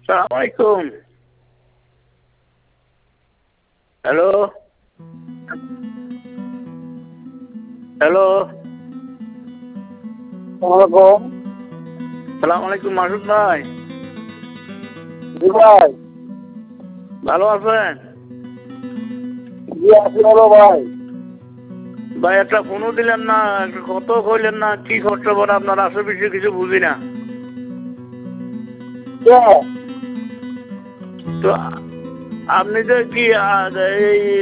সালাম আলাইকুম। Hello hello সালাম আলাইকুম মাসুদ ভাই। জি ভাই। ভালো আছেন? জি আছি ভালো ভাই। ভাই একটা ফোনও দিলেন না, একটা কত কইলেন না, কি খবর আপনার আশেপাশে কিছু বুঝি না। কে? তো আপনি যে কি এই